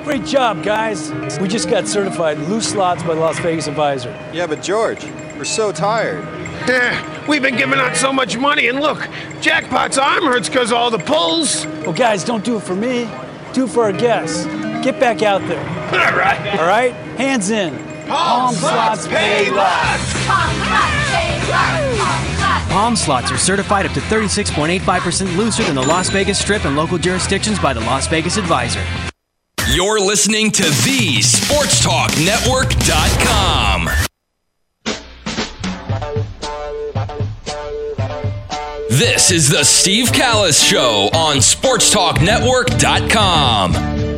Great job, guys. We just got certified loose slots by the Las Vegas Advisor. Yeah, but George, we're so tired. We've been giving out so much money, and look, Jackpot's arm hurts because of all the pulls. Well, guys, don't do it for me. Do it for our guests. Get back out there. All right. All right? Hands in. Palm slots pay lots. Palm slots are certified up to 36.85% looser than the Las Vegas Strip and local jurisdictions by the Las Vegas Advisor. You're listening to the SportsTalkNetwork.com. This is the Steve Callis Show on SportsTalkNetwork.com.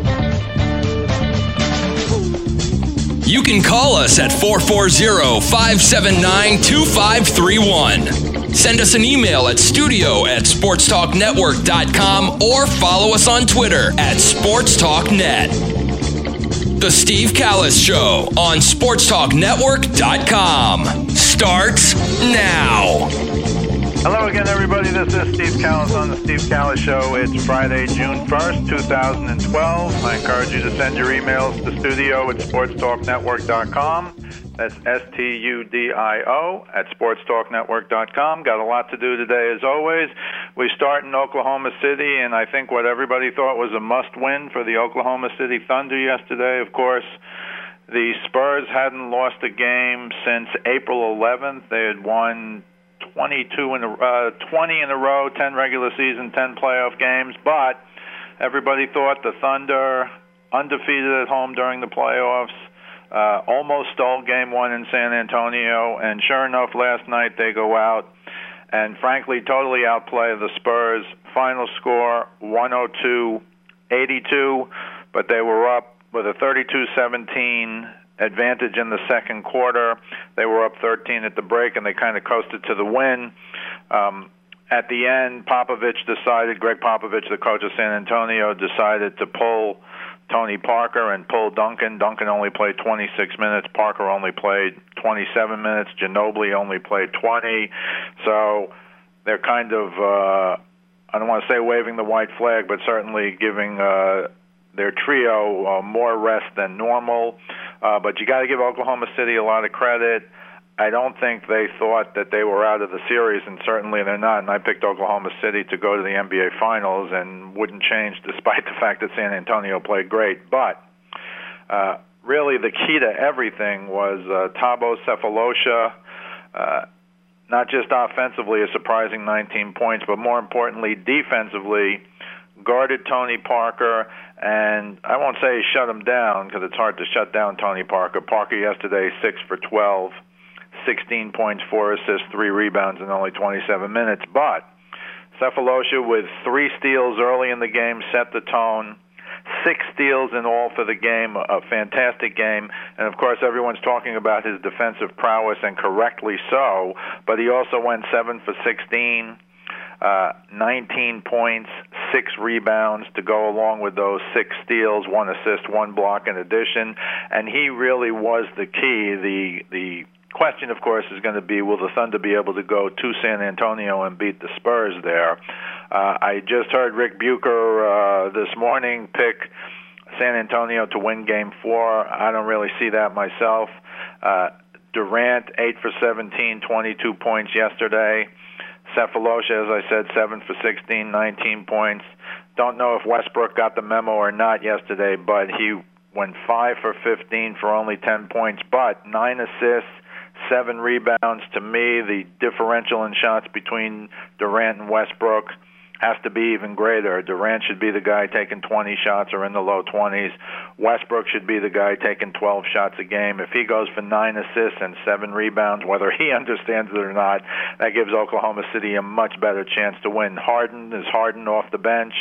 You can call us at 440-579-2531. Send us an email at studio@sportstalknetwork.com or follow us on Twitter @SportsTalkNet. The Steve Callis Show on SportsTalkNetwork.com starts now. Hello again, everybody. This is Steve Callis on the Steve Callis Show. It's Friday, June 1st, 2012. I encourage you to send your emails to studio at sportstalknetwork.com. That's STUDIO at sportstalknetwork.com. Got a lot to do today, as always. We start in Oklahoma City, and I think what everybody thought was a must-win for the Oklahoma City Thunder yesterday, of course, the Spurs hadn't lost a game since April 11th. They had won 20 in a row, 10 regular season, 10 playoff games, but everybody thought the Thunder, undefeated at home during the playoffs, almost stole game one in San Antonio, and sure enough, last night they go out and frankly totally outplay the Spurs. Final score 102-82, but they were up with a 32-17 advantage in the second quarter. They were up 13 at the break, and they kind of coasted to the win. At the end, Greg Popovich, the coach of San Antonio, decided to pull Tony Parker and pull Duncan. Duncan only played 26 minutes. Parker only played 27 minutes. Ginobili only played 20. So they're kind of, I don't want to say waving the white flag, but certainly giving their trio more rest than normal. But you got to give Oklahoma City a lot of credit. I don't think they thought that they were out of the series, and certainly they're not. And I picked Oklahoma City to go to the NBA Finals and wouldn't change despite the fact that San Antonio played great. But really the key to everything was Thabo Sefolosha, not just offensively a surprising 19 points, but more importantly defensively, guarded Tony Parker, and I won't say he shut him down because it's hard to shut down Tony Parker. Parker yesterday 6 for 12, 16 points, 4 assists, 3 rebounds in only 27 minutes. But Sefolosha with 3 steals early in the game set the tone. 6 steals in all for the game, a fantastic game. And, of course, everyone's talking about his defensive prowess, and correctly so, but he also went 7 for 16. 19 points, 6 rebounds to go along with those 6 steals, 1 assist, 1 block in addition, and he really was the key. The question, of course, is going to be, will the Thunder be able to go to San Antonio and beat the Spurs there? I just heard Rick Bucher this morning pick San Antonio to win Game 4. I don't really see that myself. Durant, 8 for 17, 22 points yesterday. Sefolosha, as I said, 7 for 16, 19 points. Don't know if Westbrook got the memo or not yesterday, but he went 5 for 15 for only 10 points, but 9 assists, 7 rebounds. To me, the differential in shots between Durant and Westbrook has to be even greater. Durant should be the guy taking 20 shots or in the low 20s. Westbrook should be the guy taking 12 shots a game. If he goes for 9 assists and 7 rebounds, whether he understands it or not, that gives Oklahoma City a much better chance to win. Harden is Harden off the bench,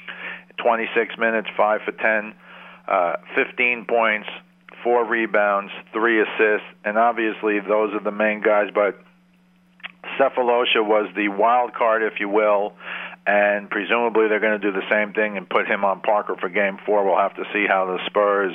26 minutes, 5 for 10, 15 points, 4 rebounds, 3 assists, and obviously those are the main guys, but Sefolosha was the wild card, if you will, and presumably they're going to do the same thing and put him on Parker for Game 4. We'll have to see how the Spurs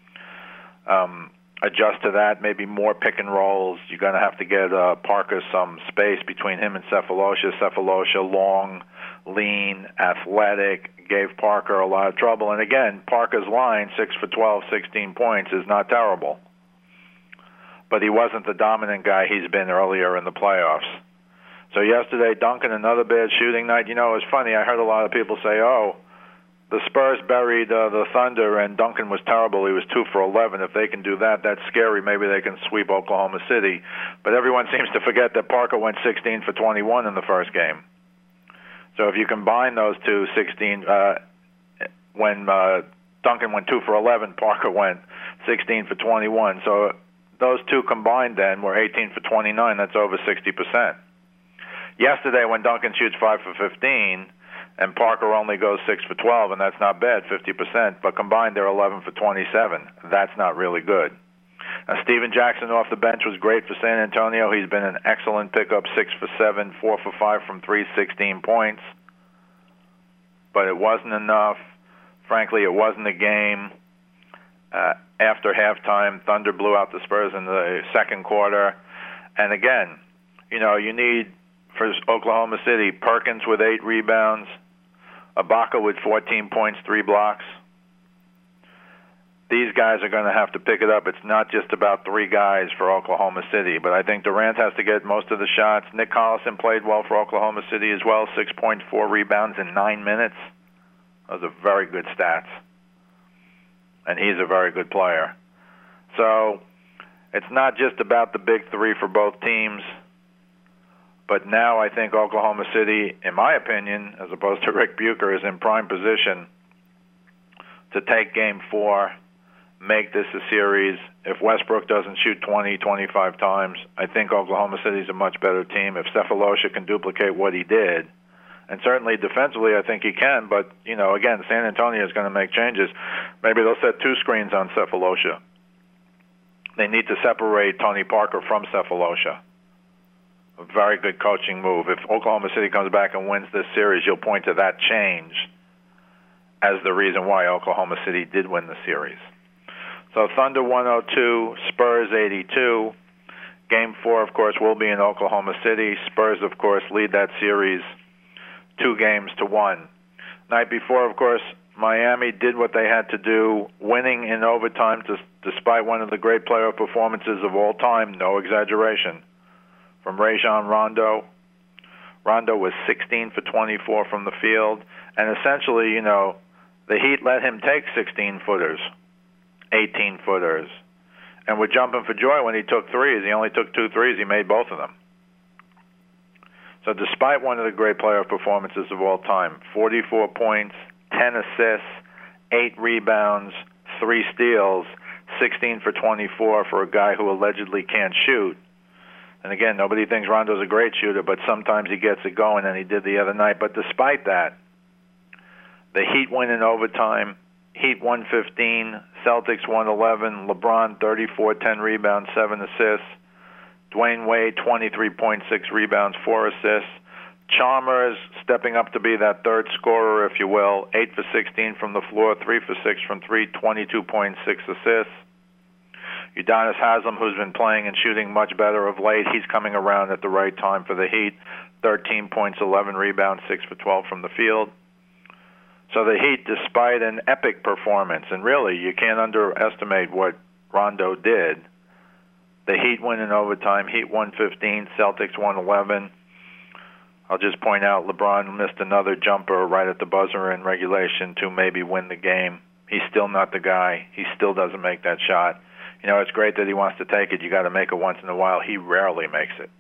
adjust to that, maybe more pick and rolls. You're going to have to get Parker some space between him and Sefolosha. Sefolosha, long, lean, athletic, gave Parker a lot of trouble. And again, Parker's line, 6 for 12, 16 points, is not terrible. But he wasn't the dominant guy he's been earlier in the playoffs. So yesterday, Duncan, another bad shooting night. You know, it's funny. I heard a lot of people say, oh, the Spurs buried the Thunder and Duncan was terrible. He was 2 for 11. If they can do that, that's scary. Maybe they can sweep Oklahoma City. But everyone seems to forget that Parker went 16 for 21 in the first game. So if you combine those two, 16, when Duncan went 2 for 11, Parker went 16 for 21. So those two combined then were 18 for 29. That's over 60%. Yesterday, when Duncan shoots 5 for 15, and Parker only goes 6 for 12, and that's not bad, 50%, but combined they're 11 for 27. That's not really good. Now, Steven Jackson off the bench was great for San Antonio. He's been an excellent pickup, 6 for 7, 4 for 5 from 3, 16 points. But it wasn't enough. Frankly, it wasn't a game. After halftime, Thunder blew out the Spurs in the second quarter. And again, you know, you need, for Oklahoma City, Perkins with 8 rebounds, Ibaka with 14 points, 3 blocks. These guys are going to have to pick it up. It's not just about 3 guys for Oklahoma City, but I think Durant has to get most of the shots. Nick Collison played well for Oklahoma City as well, 6.4 rebounds in 9 minutes. Those are very good stats. And he's a very good player. So it's not just about the big 3 for both teams. But now I think Oklahoma City, in my opinion, as opposed to Rick Bucher, is in prime position to take Game 4, make this a series. If Westbrook doesn't shoot 20, 25 times, I think Oklahoma City is a much better team. If Sefolosha can duplicate what he did, and certainly defensively I think he can, but, you know, again, San Antonio is going to make changes. Maybe they'll set 2 screens on Sefolosha. They need to separate Tony Parker from Sefolosha. A very good coaching move. If Oklahoma City comes back and wins this series, you'll point to that change as the reason why Oklahoma City did win the series. So Thunder 102, Spurs 82. Game 4, of course, will be in Oklahoma City. Spurs, of course, lead that series 2-1. Night before, of course, Miami did what they had to do, winning in overtime despite one of the great playoff performances of all time, no exaggeration, from Rajon Rondo. Rondo was 16 for 24 from the field, and essentially, you know, the Heat let him take 16-footers, 18-footers, and were jumping for joy when he took threes. He only took 2 threes. He made both of them. So despite one of the great playoff performances of all time, 44 points, 10 assists, 8 rebounds, 3 steals, 16 for 24 for a guy who allegedly can't shoot. And again, nobody thinks Rondo's a great shooter, but sometimes he gets it going, and he did the other night. But despite that, the Heat win in overtime. Heat 115, Celtics 111, LeBron 34, 10 rebounds, 7 assists. Dwayne Wade 23.6 rebounds, 4 assists. Chalmers stepping up to be that third scorer, if you will, 8 for 16 from the floor, 3 for 6 from 3, 22.6 assists. Udonis Haslem, who's been playing and shooting much better of late, he's coming around at the right time for the Heat. 13 points, 11 rebounds, 6 for 12 from the field. So the Heat, despite an epic performance, and really you can't underestimate what Rondo did, the Heat win in overtime. Heat 115, Celtics 111. I'll just point out LeBron missed another jumper right at the buzzer in regulation to maybe win the game. He's still not the guy. He still doesn't make that shot. You know, it's great that he wants to take it. You got to make it once in a while. He rarely makes it.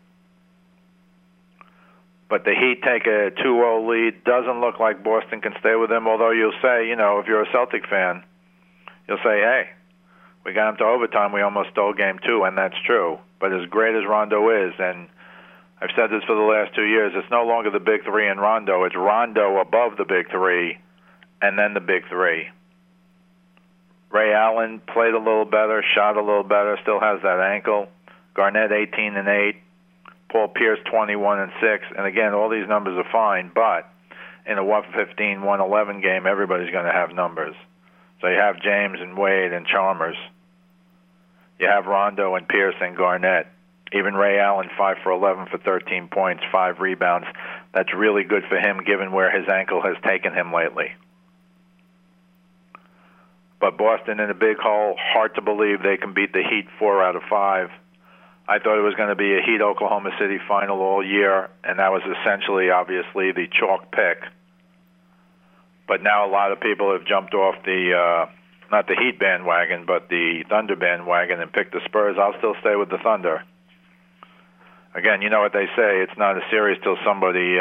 But the Heat take a 2-0 lead. Doesn't look like Boston can stay with them, although you'll say, you know, if you're a Celtic fan, you'll say, hey, we got him to overtime. We almost stole Game 2, and that's true. But as great as Rondo is, and I've said this for the last 2 years, it's no longer the big 3 and Rondo. It's Rondo above the big 3 and then the big 3. Ray Allen played a little better, shot a little better, still has that ankle. Garnett 18 and 8. Paul Pierce 21 and 6. And again, all these numbers are fine, but in a 115, 111 game, everybody's going to have numbers. So you have James and Wade and Chalmers. You have Rondo and Pierce and Garnett. Even Ray Allen, 5 for 11 for 13 points, 5 rebounds. That's really good for him given where his ankle has taken him lately. but Boston in a big hole. Hard to believe they can beat the Heat 4 out of 5. I thought it was going to be a Heat-Oklahoma City final all year, and that was essentially, obviously, the chalk pick. But now a lot of people have jumped off the, not the Heat bandwagon, but the Thunder bandwagon and picked the Spurs. I'll still stay with the Thunder. Again, you know what they say, it's not a series till somebody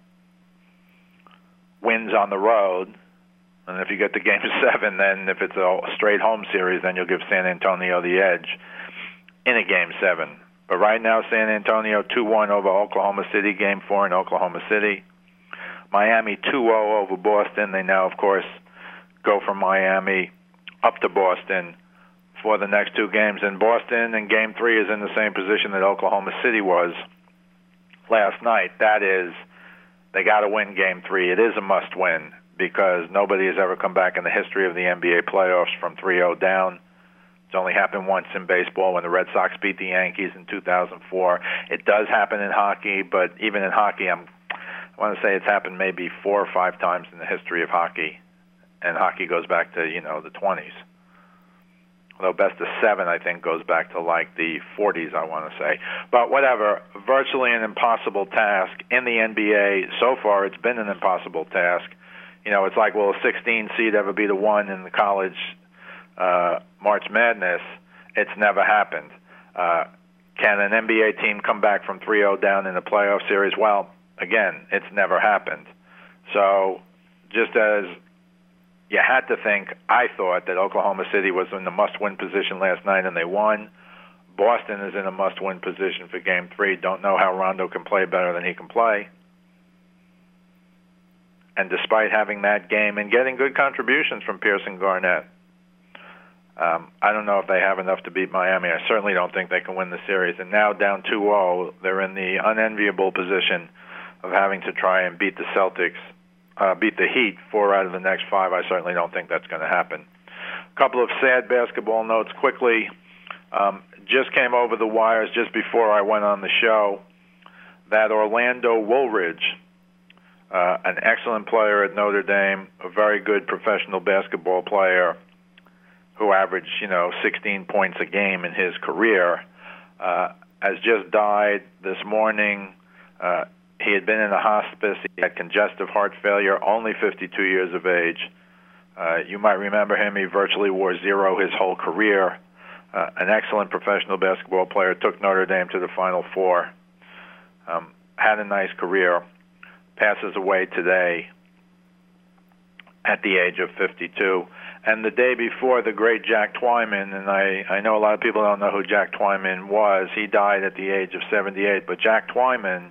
wins on the road. And if you get to Game 7, then if it's a straight home series, then you'll give San Antonio the edge in a Game 7. But right now, San Antonio 2-1 over Oklahoma City, Game 4 in Oklahoma City. Miami 2-0 over Boston. They now, of course, go from Miami up to Boston for the next 2 games. And Boston in Game 3 is in the same position that Oklahoma City was last night. That is, they got to win Game 3. It is a must-win because nobody has ever come back in the history of the NBA playoffs from 3-0 down. It's only happened once in baseball when the Red Sox beat the Yankees in 2004. It does happen in hockey, but even in hockey, I want to say it's happened maybe 4 or 5 times in the history of hockey. And hockey goes back to, the 20s. Although best of 7, I think, goes back to like the 40s, I want to say. But whatever, virtually an impossible task. In the NBA, so far, it's been an impossible task. It's like, will a 16 seed ever be the one in the college March Madness? It's never happened. Can an NBA team come back from 3-0 down in the playoff series? Well, again, it's never happened. So just as you had to think, I thought that Oklahoma City was in the must-win position last night, and they won. Boston is in a must-win position for Game 3. Don't know how Rondo can play better than he can play. And despite having that game and getting good contributions from Pierce and Garnett, I don't know if they have enough to beat Miami. I certainly don't think they can win the series. And now down 2-0, they're in the unenviable position of having to try and beat the Celtics, beat the Heat 4 out of the next 5. I certainly don't think that's going to happen. A couple of sad basketball notes quickly. Just came over the wires just before I went on the show that Orlando Woolridge, an excellent player at Notre Dame, a very good professional basketball player who averaged, 16 points a game in his career, has just died this morning. He had been in a hospice. He had congestive heart failure, only 52 years of age. You might remember him. He virtually wore 0 his whole career. An excellent professional basketball player, took Notre Dame to the Final Four, had a nice career, passes away today at the age of 52. And the day before, the great Jack Twyman, and I know a lot of people don't know who Jack Twyman was. He died at the age of 78. But Jack Twyman,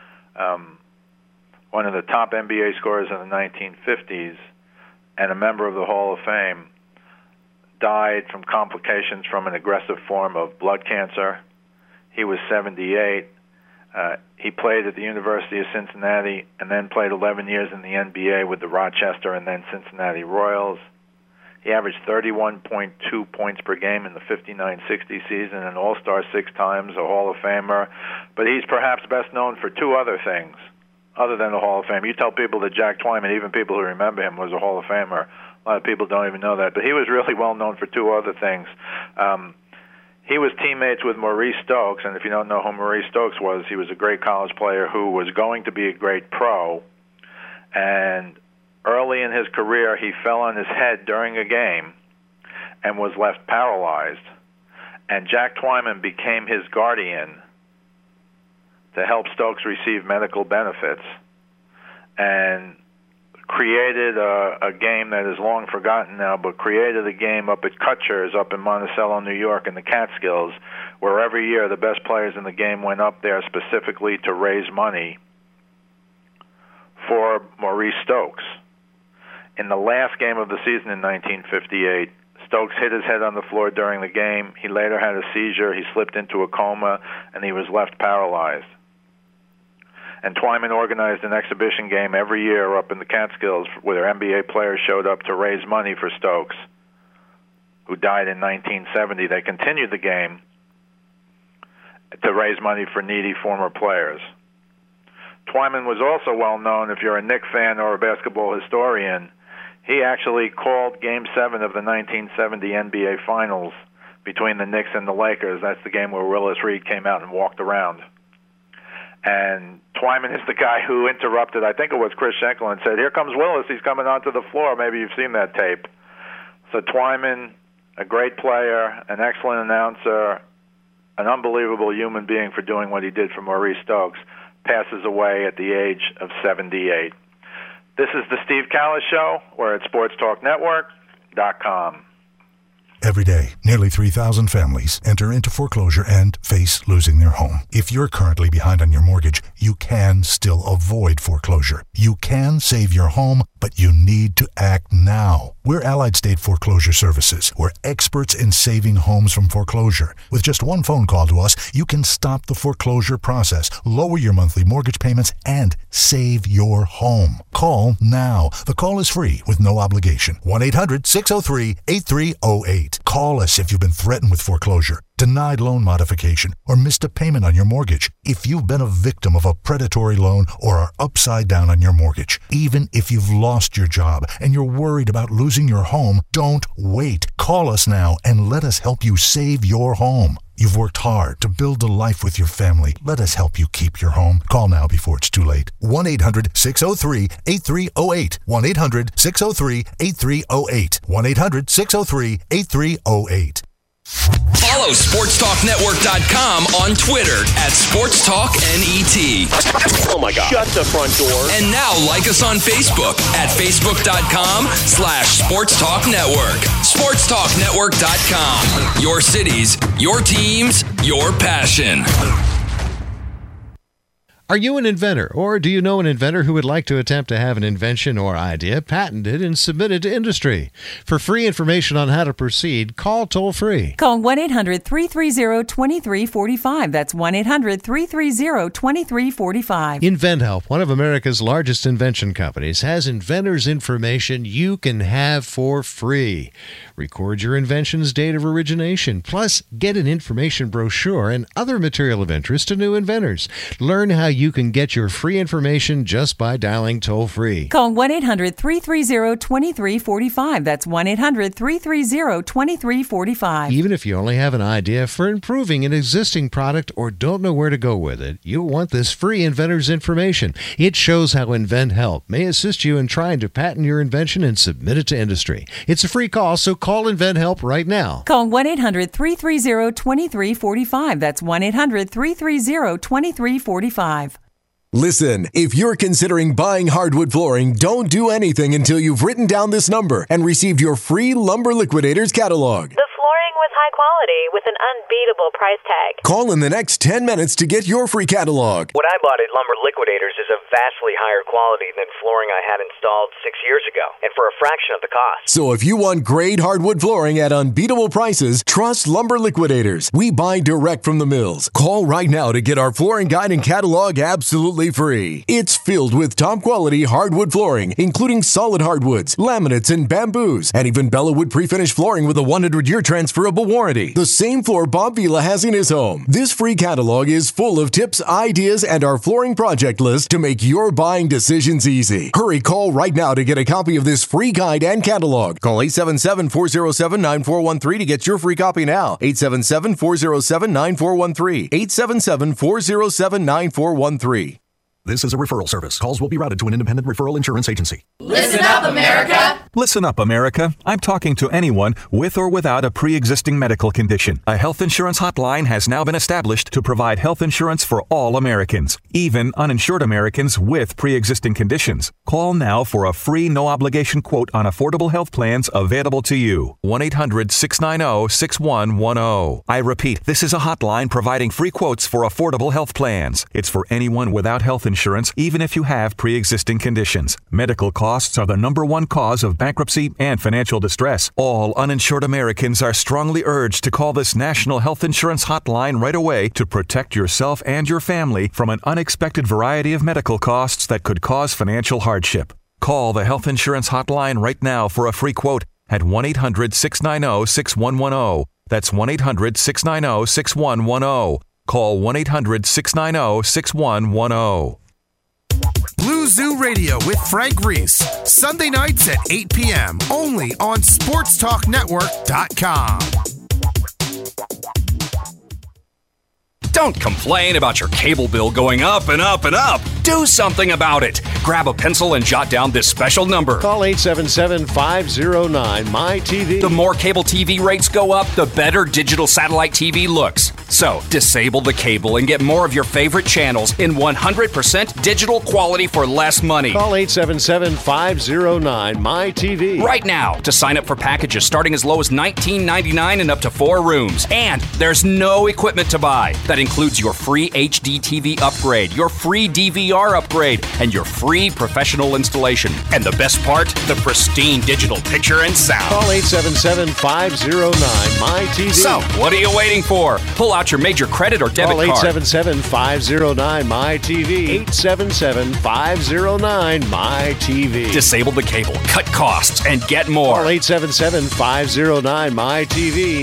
one of the top NBA scorers in the 1950s and a member of the Hall of Fame, died from complications from an aggressive form of blood cancer. He was 78. He played at the University of Cincinnati and then played 11 years in the NBA with the Rochester and then Cincinnati Royals. He averaged 31.2 points per game in the 59-60 season, an All-Star 6 times, a Hall of Famer. But he's perhaps best known for 2 other things other than the Hall of Fame. You tell people that Jack Twyman, even people who remember him, was a Hall of Famer. A lot of people don't even know that. But he was really well known for 2 other things. He was teammates with Maurice Stokes, and if you don't know who Maurice Stokes was, he was a great college player who was going to be a great pro. And early in his career, he fell on his head during a game and was left paralyzed. And Jack Twyman became his guardian to help Stokes receive medical benefits and created a game that is long forgotten now, but created a game up at Kutcher's up in Monticello, New York, in the Catskills, where every year the best players in the game went up there specifically to raise money for Maurice Stokes. In the last game of the season in 1958, Stokes hit his head on the floor during the game. He later had a seizure. He slipped into a coma, and he was left paralyzed. And Twyman organized an exhibition game every year up in the Catskills where NBA players showed up to raise money for Stokes, who died in 1970. They continued the game to raise money for needy former players. Twyman was also well known, if you're a Knicks fan or a basketball historian, He actually called Game 7 of the 1970 NBA Finals between the Knicks and the Lakers. That's the game where Willis Reed came out and walked around. And Twyman is the guy who interrupted, I think it was Chris Schenkel, and said, "Here comes Willis. He's coming onto the floor." Maybe you've seen that tape. So Twyman, a great player, an excellent announcer, an unbelievable human being for doing what he did for Maurice Stokes, passes away at the age of 78. This is the Steve Callis Show. We're at SportsTalkNetwork.com. Every day, nearly 3,000 families enter into foreclosure and face losing their home. If you're currently behind on your mortgage, you can still avoid foreclosure. You can save your home, but you need to act now. We're Allied State Foreclosure Services. We're experts in saving homes from foreclosure. With just one phone call to us, you can stop the foreclosure process, lower your monthly mortgage payments, and save your home. Call now. The call is free with no obligation. 1-800-603-8308. Call us if you've been threatened with foreclosure, denied loan modification, or missed a payment on your mortgage. If you've been a victim of a predatory loan or are upside down on your mortgage, even if you've lost your job and you're worried about losing your home, don't wait. Call us now and let us help you save your home. You've worked hard to build a life with your family. Let us help you keep your home. Call now before it's too late. 1-800-603-8308. 1-800-603-8308. 1-800-603-8308. Follow SportsTalkNetwork.com on Twitter at SportsTalkNET. Oh my God. Shut the front door. And now like us on Facebook at Facebook.com/SportsTalkNetwork. SportsTalkNetwork.com. Your cities, your teams, your passion. Are you an inventor, or do you know an inventor who would like to attempt to have an invention or idea patented and submitted to industry? For free information on how to proceed, call toll-free. Call 1-800-330-2345. That's 1-800-330-2345. InventHelp, one of America's largest invention companies, has inventors' information you can have for free. Record your invention's date of origination, plus get an information brochure and other material of interest to new inventors. Learn how you can get your free information just by dialing toll-free. Call 1-800-330-2345. That's 1-800-330-2345. Even if you only have an idea for improving an existing product or don't know where to go with it, you'll want this free inventor's information. It shows how InventHelp may assist you in trying to patent your invention and submit it to industry. It's a free call, so call InventHelp right now. Call 1-800-330-2345. That's 1-800-330-2345. Listen, if you're considering buying hardwood flooring, don't do anything until you've written down this number and received your free Lumber Liquidators catalog. The flooring was high quality with an unbeatable price tag. Call in the next 10 minutes to get your free catalog. What I bought at Lumber Liquidators is a vastly higher quality than flooring I had installed 6 years ago, and for a fraction of the cost. So if you want great hardwood flooring at unbeatable prices, trust Lumber Liquidators. We buy direct from the mills. Call right now to get our flooring guide and catalog absolutely free. It's filled with top quality hardwood flooring, including solid hardwoods, laminates, and bamboos, and even Bellawood pre-finished flooring with a 100-year transferable warranty. The same floor Bob Vila has in his home. This free catalog is full of tips, ideas, and our flooring project list to make your buying decisions easy. Hurry, call right now to get a copy of this free guide and catalog. Call 877-407-9413 to get your free copy now. 877-407-9413. 877-407-9413. This is a referral service. Calls will be routed to an independent referral insurance agency. Listen up, America! Listen up, America. I'm talking to anyone with or without a pre-existing medical condition. A health insurance hotline has now been established to provide health insurance for all Americans, even uninsured Americans with pre-existing conditions. Call now for a free, no-obligation quote on affordable health plans available to you. 1-800-690-6110. I repeat, this is a hotline providing free quotes for affordable health plans. It's for anyone without health insurance, even if you have pre-existing conditions. Medical costs are the number one cause of bankruptcy and financial distress. All uninsured Americans are strongly urged to call this national health insurance hotline right away to protect yourself and your family from an unexpected variety of medical costs that could cause financial hardship. Call the health insurance hotline right now for a free quote at 1-800-690-6110. That's 1-800-690-6110. Call 1-800-690-6110. Blue Zoo Blue Radio with Frank Reese. Sunday nights at 8 p.m. only on SportsTalkNetwork.com. Don't complain about your cable bill going up and up and up. Do something about it. Grab a pencil and jot down this special number. Call 877-509-MyTV. The more cable TV rates go up, the better digital satellite TV looks. So, disable the cable and get more of your favorite channels in 100% digital quality for less money. Call 877-509-MyTV. Right now to sign up for packages starting as low as $19.99 and up to 4 rooms. And there's no equipment to buy. That includes your free HD TV upgrade, your free DVR upgrade, and your free professional installation. And the best part, the pristine digital picture and sound. Call 877-509-MyTV. So, what are you waiting for? Pull out your major credit or debit card. Call 877-509-MyTV. 877-509-MyTV. Disable the cable, cut costs, and get more. Call 877-509-MyTV.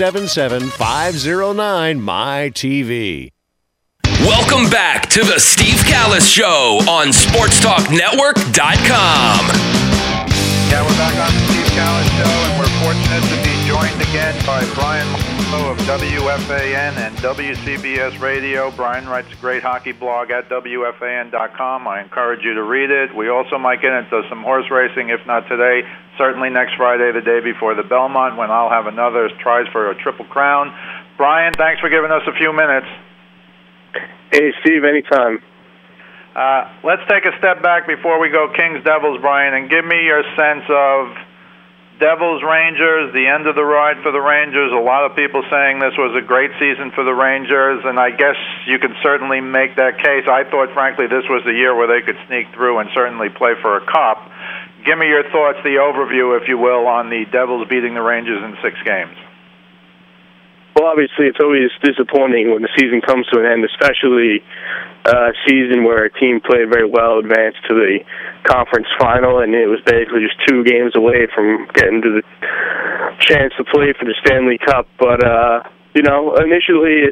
877-509-MyTV. Welcome back to the Steve Callis Show on SportsTalkNetwork.com. Yeah, we're back on the Steve Callis Show, and we're fortunate to be joined again by Brian Monzo of WFAN and WCBS Radio. Brian writes a great hockey blog at WFAN.com. I encourage you to read it. We also might get into some horse racing, if not today, certainly next Friday, the day before the Belmont, when I'll have another tries for a Triple Crown. Brian, thanks for giving us a few minutes. Hey, Steve, anytime. Let's take a step back before we go Kings-Devils, Brian, and give me your sense of Devils-Rangers, the end of the ride for the Rangers. A lot of people saying this was a great season for the Rangers, and I guess you can certainly make that case. I thought, frankly, this was the year where they could sneak through and certainly play for a cup. Give me your thoughts, the overview, if you will, on the Devils beating the Rangers in 6 games. Well, obviously, it's always disappointing when the season comes to an end, especially a season where a team played very well, advanced to the conference final, and it was basically just 2 games away from getting to the chance to play for the Stanley Cup. But, initially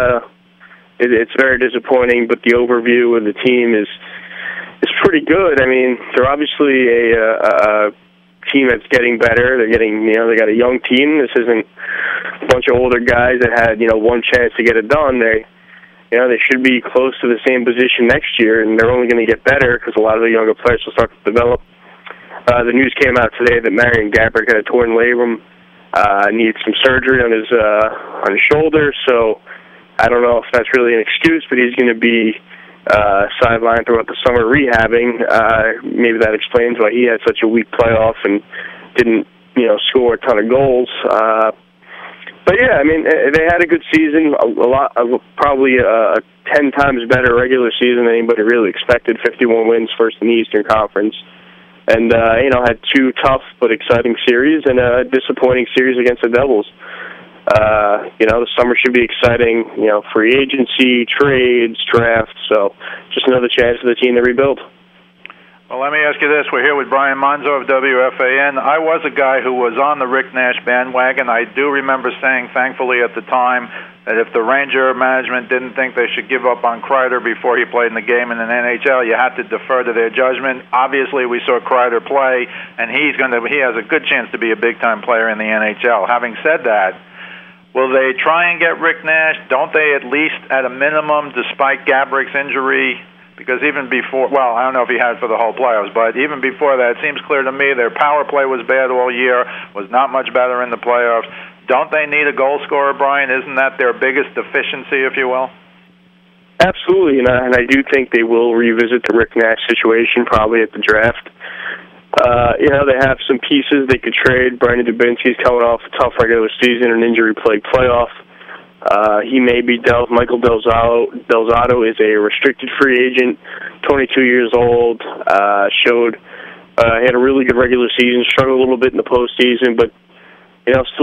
it's very disappointing, but the overview of the team is pretty good. I mean, they're obviously a team that's getting better. They're getting, they got a young team. This isn't a bunch of older guys that had, one chance to get it done. They should be close to the same position next year, and they're only going to get better because a lot of the younger players will start to develop. The news came out today that Marian Gaborik had a torn labrum, needs some surgery on his shoulder. So I don't know if that's really an excuse, but he's going to be sidelined throughout the summer rehabbing. Maybe that explains why he had such a weak playoff and didn't, score a ton of goals. But yeah, I mean, they had a good season. Probably a 10 times better regular season than anybody really expected. 51 wins, first in the Eastern Conference, and had 2 tough but exciting series and a disappointing series against the Devils. The summer should be exciting, free agency, trades, drafts, so just another chance for the team to rebuild. Well, let me ask you this. We're here with Brian Monzo of WFAN. I was a guy who was on the Rick Nash bandwagon. I do remember saying, thankfully at the time, that if the Ranger management didn't think they should give up on Kreider before he played in the game in an NHL, you had to defer to their judgment. Obviously, we saw Kreider play, and he has a good chance to be a big-time player in the NHL. Having said that, will they try and get Rick Nash? Don't they at least, at a minimum, despite Gaborik's injury? Because even before, well, I don't know if he had it for the whole playoffs, but even before that, it seems clear to me their power play was bad all year, was not much better in the playoffs. Don't they need a goal scorer, Brian? Isn't that their biggest deficiency, if you will? Absolutely, and I do think they will revisit the Rick Nash situation probably at the draft. They have some pieces they could trade. Brandon Dubinsky's coming off a tough regular season, an injury-plagued playoff. He may be dealt. Michael Del Zotto is a restricted free agent, 22 years old, he had a really good regular season, struggled a little bit in the postseason, but, still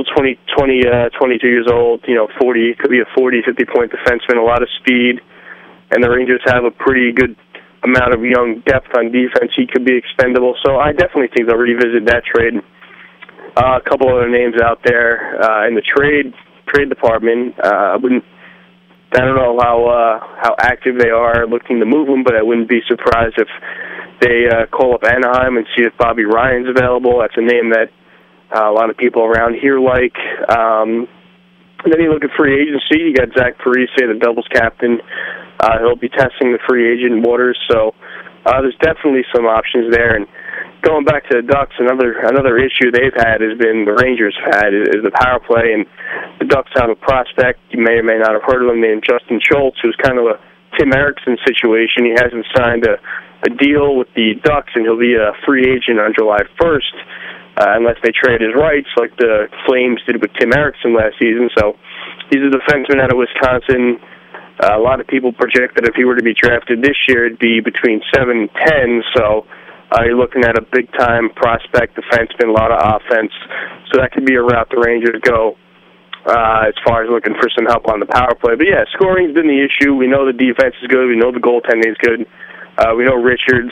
22 years old, 40, could be a 40, 50-point defenseman, a lot of speed, and the Rangers have a pretty good amount of young depth on defense. He could be expendable, so I definitely think they'll revisit that trade. A couple other names out there in the trade department. I don't know how active they are looking to move them, but I wouldn't be surprised if they call up Anaheim and see if Bobby Ryan's available. That's a name that a lot of people around here like. And then you look at free agency. You got Zach Parise, the Devils captain. He'll be testing the free agent waters. So there's definitely some options there. And going back to the Ducks, another issue they've had has been the Rangers have had is the power play. And the Ducks have a prospect, you may or may not have heard of him, named Justin Schultz, who's kind of a Tim Erickson situation. He hasn't signed a deal with the Ducks, and he'll be a free agent on July 1st unless they trade his rights like the Flames did with Tim Erickson last season. So he's a defenseman out of Wisconsin. A lot of people project that if he were to be drafted this year, it'd be between 7 and 10. So you're looking at a big-time prospect defenseman, a lot of offense. So that could be a route the Rangers go as far as looking for some help on the power play. But, yeah, scoring's been the issue. We know the defense is good. We know the goaltending is good. We know Richards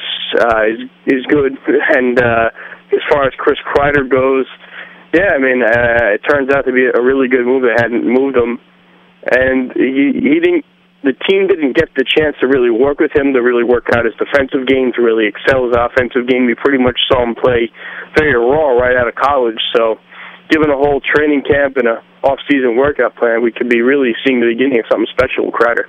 is good. And as far as Chris Kreider goes, yeah, I mean, it turns out to be a really good move. They hadn't moved him. And he didn't. The team didn't get the chance to really work with him, to really work out his defensive game, to really excel his offensive game. We pretty much saw him play very raw right out of college. So given a whole training camp and an off-season workout plan, we could be really seeing the beginning of something special with Kreider.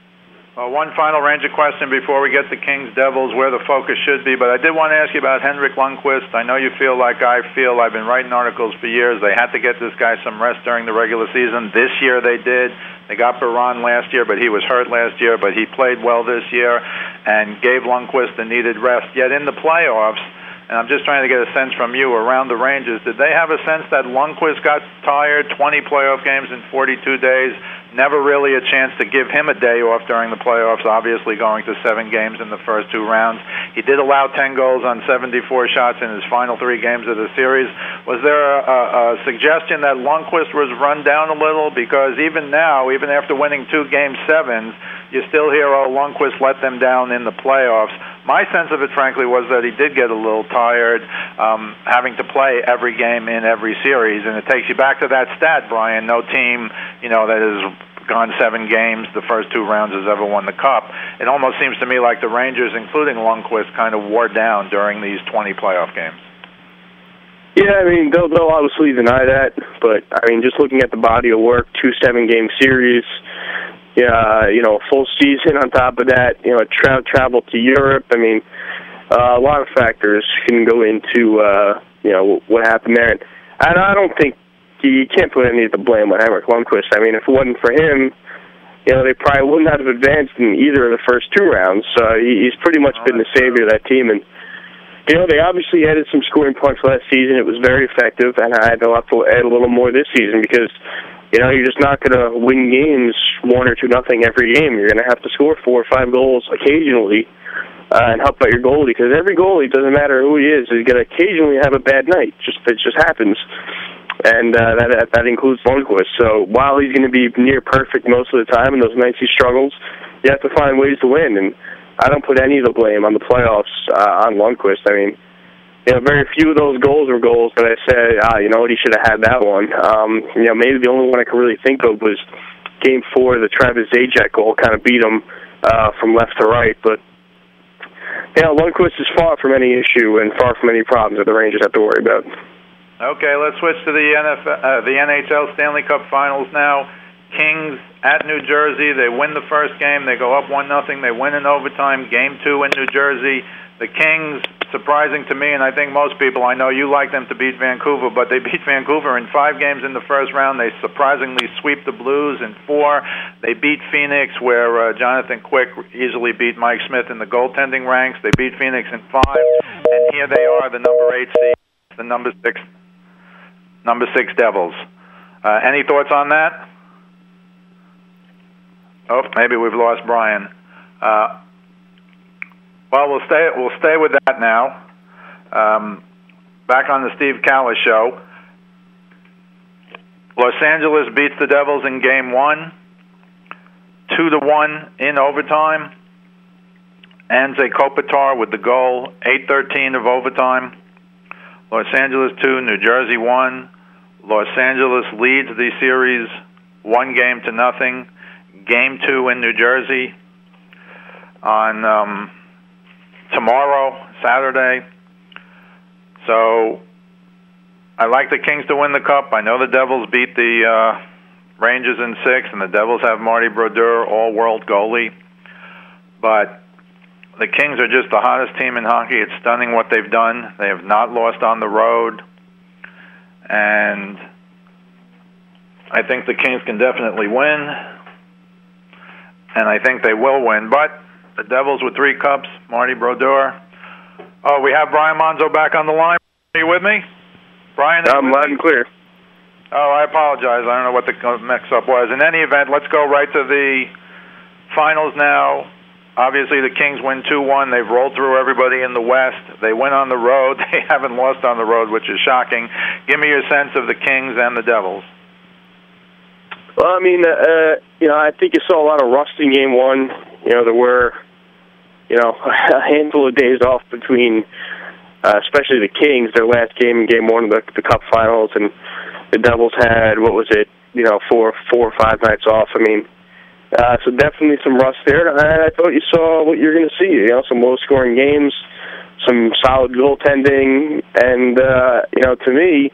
One final Ranger question before we get to Kings Devils, where the focus should be. But I did want to ask you about Henrik Lundqvist. I know you feel like I feel. I've been writing articles for years. They had to get this guy some rest during the regular season. This year they did. They got Baron last year, but he was hurt last year. But he played well this year and gave Lundqvist the needed rest. Yet in the playoffs, and I'm just trying to get a sense from you around the Rangers, did they have a sense that Lundqvist got tired, 20 playoff games in 42 days, never really a chance to give him a day off during the playoffs, obviously going to 7 games in the first 2 rounds. He did allow 10 goals on 74 shots in his final 3 games of the series. Was there a suggestion that Lundqvist was run down a little? Because even now, even after winning 2 Game 7s, you still hear, Lundqvist let them down in the playoffs. My sense of it, frankly, was that he did get a little tired having to play every game in every series. And it takes you back to that stat, Brian. No team, that has gone 7 games, the first 2 rounds, has ever won the Cup. It almost seems to me like the Rangers, including Lundqvist, kind of wore down during these 20 playoff games. Yeah, I mean, they'll obviously deny that. But, I mean, just looking at the body of work, 2 7-game series, a full season on top of that, travel to Europe. I mean, a lot of factors can go into, what happened there. And I don't think you can't put any of the blame on Henrik Lundqvist. I mean, if it wasn't for him, they probably wouldn't have advanced in either of the first 2 rounds. So he's pretty much been the savior of that team. And, they obviously added some scoring points last season. It was very effective, and I had to add a little more this season because you're just not going to win games 1 or 2-0 every game. You're going to have to score 4 or 5 goals occasionally and help out your goalie, because every goalie, doesn't matter who he is going to occasionally have a bad night. It just happens. And that includes Lundqvist. So while he's going to be near perfect most of the time, and those nights he struggles, you have to find ways to win. And I don't put any of the blame on the playoffs on Lundqvist. I mean, very few of those goals were goals that I said, he should have had that one. Maybe the only one I could really think of was Game 4, the Travis Zajac goal kind of beat him from left to right. But, Lundqvist is far from any issue and far from any problems that the Rangers have to worry about. Okay, let's switch to the NHL Stanley Cup Finals now. Kings at New Jersey. They win the first game. They go up 1-0. They win in overtime. Game 2 in New Jersey. The Kings, surprising to me, and I think most people, I know you like them to beat Vancouver, but they beat Vancouver in 5 games in the first round. They surprisingly sweep the Blues in 4. They beat Phoenix, where Jonathan Quick easily beat Mike Smith in the goaltending ranks. They beat Phoenix in 5, and here they are, the number 8 seed, the number 6 Devils. Any thoughts on that? Oh, maybe we've lost Brian. Well, we'll stay with that now. Back on the Steve Callis show. Los Angeles beats the Devils in Game 1, 2-1 in overtime. Anze Kopitar with the goal, 8:13 of overtime. Los Angeles 2, New Jersey 1. Los Angeles leads the series 1-0. Game 2 in New Jersey on tomorrow, Saturday. So I like the Kings to win the Cup. I know the Devils beat the Rangers in 6, and the Devils have Marty Brodeur, all-world goalie. But the Kings are just the hottest team in hockey. It's stunning what they've done. They have not lost on the road. And I think the Kings can definitely win. And I think they will win. But the Devils with 3 cups, Marty Brodeur. Oh, we have Brian Monzo back on the line. Are you with me? Brian? I'm loud and clear. Oh, I apologize. I don't know what the mix-up was. In any event, let's go right to the finals now. Obviously, the Kings win 2-1. They've rolled through everybody in the West. They win on the road. They haven't lost on the road, which is shocking. Give me your sense of the Kings and the Devils. Well, I mean, I think you saw a lot of rust in Game 1. There were, a handful of days off between, especially the Kings, their last game in Game 1 of the Cup Finals, and the Devils had, 4 or 5 nights off. I mean, so definitely some rust there. And I thought you saw what you're going to see, some low-scoring games, some solid goaltending, and, to me,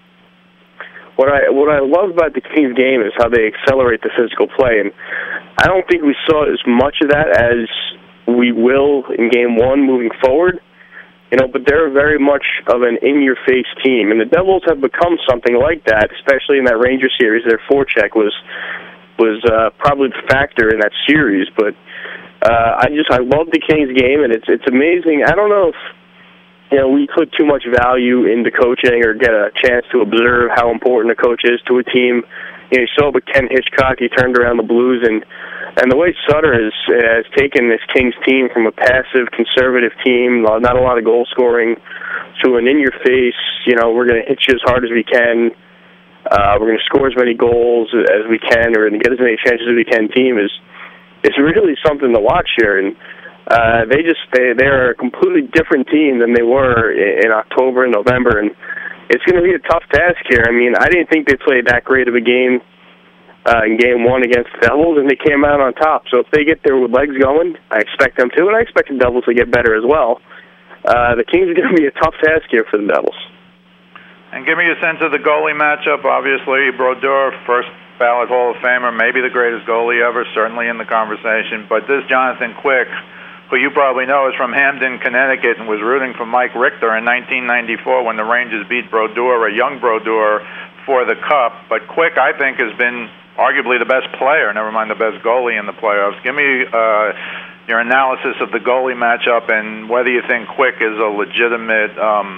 what I love about the Kings game is how they accelerate the physical play, and I don't think we saw as much of that as we will in Game 1 moving forward. But they're very much of an in-your-face team, and the Devils have become something like that, especially in that Ranger series. Their forecheck was probably the factor in that series, but I love the Kings game, and it's amazing. I don't know if we put too much value into coaching or get a chance to observe how important a coach is to a team. You saw with Ken Hitchcock, he turned around the Blues, and the way Sutter has taken this Kings team from a passive, conservative team, not a lot of goal scoring, to an in-your-face, we're going to hit you as hard as we can, we're going to score as many goals as we can, or get as many chances as we can team is really something to watch here. And they're a completely different team than they were in October and November, and it's going to be a tough task here. I mean, I didn't think they played that great of a game in Game 1 against the Devils, and they came out on top. So if they get there with legs going, I expect them to, and I expect the Devils to get better as well. The Kings are going to be a tough task here for the Devils. And give me a sense of the goalie matchup. Obviously, Brodeur, first ballot Hall of Famer, maybe the greatest goalie ever, certainly in the conversation. But this Jonathan Quick, who you probably know is from Hamden, Connecticut, and was rooting for Mike Richter in 1994 when the Rangers beat Brodeur, a young Brodeur, for the Cup. But Quick, I think, has been arguably the best player, never mind the best goalie in the playoffs. Give me your analysis of the goalie matchup and whether you think Quick is a legitimate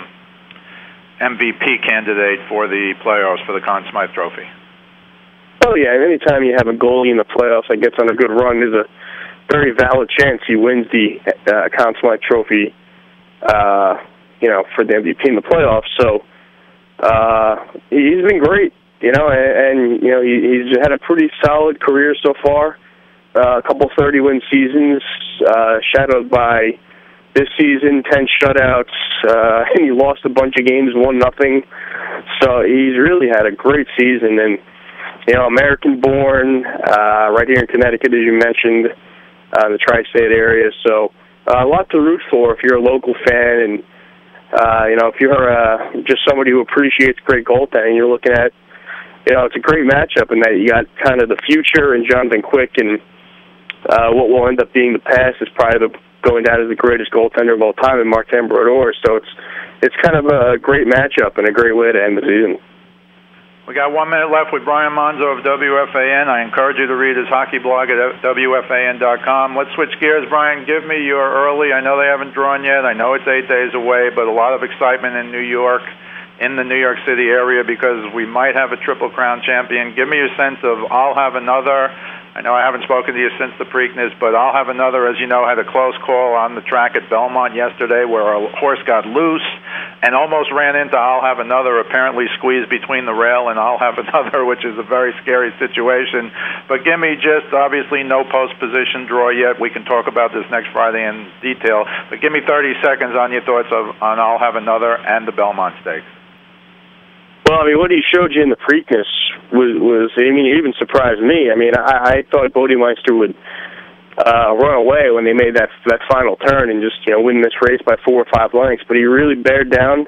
MVP candidate for the playoffs for the Conn Smythe Trophy. Oh, yeah, anytime you have a goalie in the playoffs that gets on a good run, there's a very valid chance he wins the Conn Smythe Trophy, for the MVP in the playoffs. So he's been great, and he's had a pretty solid career so far. A couple 30-win seasons, shadowed by this season 10 shutouts, and he lost a bunch of games, 1-0. So he's really had a great season, and American-born, right here in Connecticut, as you mentioned. The tri-state area, so a lot to root for if you're a local fan, and if you're just somebody who appreciates great goaltending, you're looking at, it's a great matchup, and that you got kind of the future and Jonathan Quick, and what will end up being the past is probably going down as the greatest goaltender of all time in Martin Brodeur. So it's kind of a great matchup and a great way to end the season. We got 1 minute left with Brian Monzo of WFAN. I encourage you to read his hockey blog at WFAN.com. Let's switch gears, Brian. Give me your early. I know they haven't drawn yet. I know it's 8 days away, but a lot of excitement in New York, in the New York City area, because we might have a Triple Crown champion. Give me your sense of I'll have another. I know I haven't spoken to you since the Preakness, but I'll have another, as you know, had a close call on the track at Belmont yesterday where a horse got loose and almost ran into I'll have another, apparently squeezed between the rail and I'll have another, which is a very scary situation. But give me just, obviously, no post position draw yet. We can talk about this next Friday in detail. But give me 30 seconds on your thoughts on I'll have another and the Belmont Stakes. Well, I mean, what he showed you in the Preakness was it even surprised me. I mean, I thought Bodemeister would run away when they made that final turn and just win this race by 4 or 5 lengths. But he really bared down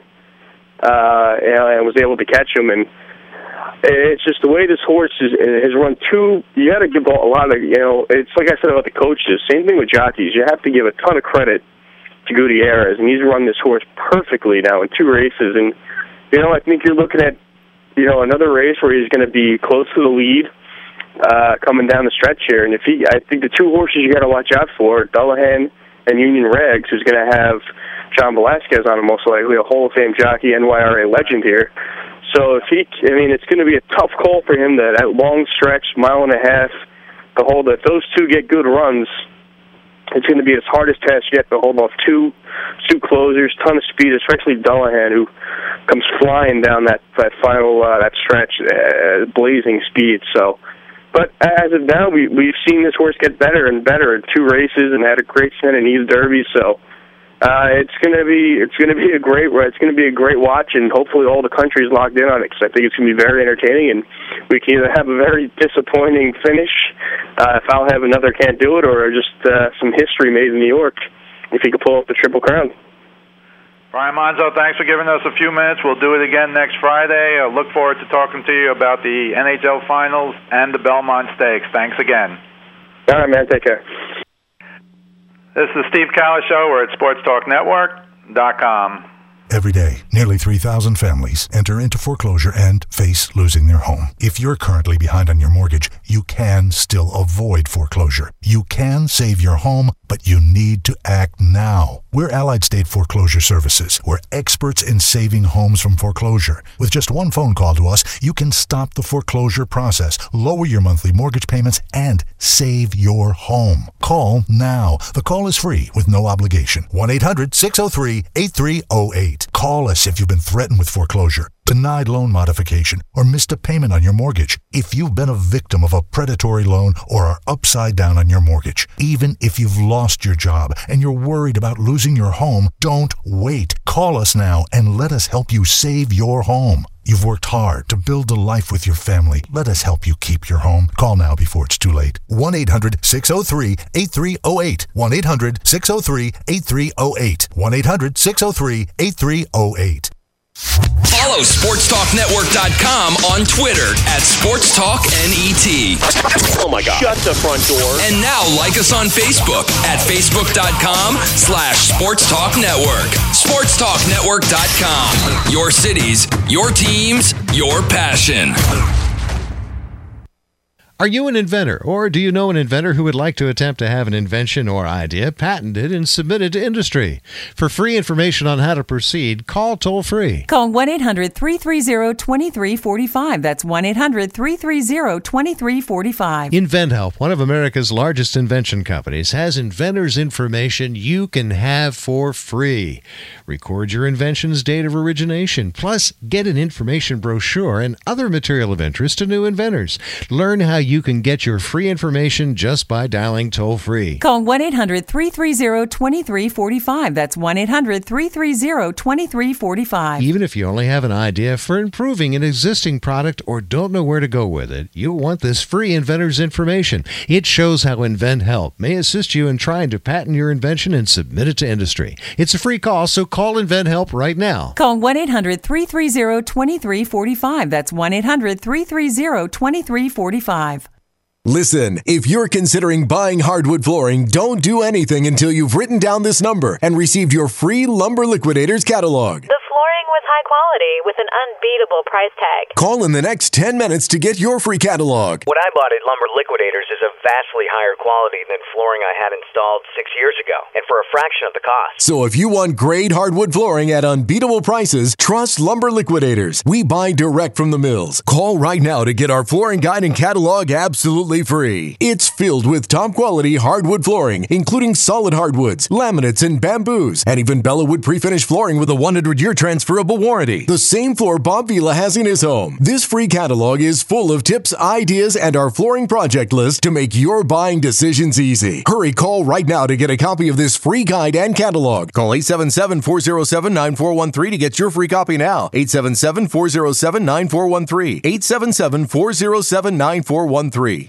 and was able to catch him. And it's just the way this horse has run too. You got to give a lot of It's like I said about the coaches. Same thing with jockeys. You have to give a ton of credit to Gutierrez, and he's run this horse perfectly now in 2 races. And I think you're looking at another race where he's going to be close to the lead. Coming down the stretch here, and I think the 2 horses you got to watch out for, Dullahan and Union Regs, who's going to have John Velasquez on him, most likely a Hall of Fame jockey, NYRA legend here. So it's going to be a tough call for him. That long stretch, 1.5 miles, to hold. If those 2 get good runs, it's going to be his hardest test yet to hold off two closers, ton of speed, especially Dullahan, who comes flying down that final that stretch, blazing speed. So. But as of now, we've seen this horse get better and better in 2 races, and had a great stint in East Derby. So it's going to be a great watch, and hopefully all the country's locked in on it, because I think it's going to be very entertaining, and we can either have a very disappointing finish if I'll have another can't do it, or just some history made in New York if he could pull off the Triple Crown. Brian Monzo, thanks for giving us a few minutes. We'll do it again next Friday. I look forward to talking to you about the NHL Finals and the Belmont Stakes. Thanks again. All right, man. Take care. This is the Steve Callis Show. We're at SportsTalkNetwork.com. Every day, nearly 3,000 families enter into foreclosure and face losing their home. If you're currently behind on your mortgage, you can still avoid foreclosure. You can save your home, but you need to act now. We're Allied State Foreclosure Services. We're experts in saving homes from foreclosure. With just one phone call to us, you can stop the foreclosure process, lower your monthly mortgage payments, and save your home. Call now. The call is free with no obligation. 1-800-603-8308. Call us if you've been threatened with foreclosure, denied loan modification, or missed a payment on your mortgage. If you've been a victim of a predatory loan or are upside down on your mortgage, even if you've lost your job and you're worried about losing your home, don't wait. Call us now and let us help you save your home. You've worked hard to build a life with your family. Let us help you keep your home. Call now before it's too late. 1-800-603-8308. 1-800-603-8308. 1-800-603-8308. Follow SportsTalkNetwork.com on Twitter at SportsTalkNET. Oh my God. Shut the front door. And now like us on Facebook at Facebook.com/SportsTalkNetwork. SportsTalkNetwork.com. Your cities, your teams, your passion. Are you an inventor, or do you know an inventor who would like to attempt to have an invention or idea patented and submitted to industry? For free information on how to proceed, call toll-free. Call 1-800-330-2345. That's 1-800-330-2345. InventHelp, one of America's largest invention companies, has inventors' information you can have for free. Record your invention's date of origination, plus get an information brochure and other material of interest to new inventors. Learn how you can get your free information just by dialing toll-free. Call 1-800-330-2345. That's 1-800-330-2345. Even if you only have an idea for improving an existing product or don't know where to go with it, you'll want this free inventor's information. It shows how InventHelp may assist you in trying to patent your invention and submit it to industry. It's a free call, so call InventHelp right now. Call 1-800-330-2345. That's 1-800-330-2345. Listen, if you're considering buying hardwood flooring, don't do anything until you've written down this number and received your free Lumber Liquidators catalog. The flooring was high quality with an unbeatable price tag. Call in the next 10 minutes to get your free catalog. What I bought at Lumber Liquidators is of vastly higher quality than flooring I had installed 6 years ago, and for a fraction of the cost. So if you want great hardwood flooring at unbeatable prices, trust Lumber Liquidators. We buy direct from the mills. Call right now to get our flooring guide and catalog absolutely free. It's filled with top quality hardwood flooring, including solid hardwoods, laminates, and bamboos, and even Bellawood pre-finished flooring with a 100-year transferable warranty. The same floor Bob Vila has in his home. This free catalog is full of tips, ideas, and our flooring project list to make your buying decisions easy. Hurry, call right now to get a copy of this free guide and catalog. Call 877-407-9413 to get your free copy now. 877-407-9413. 877-407-9413.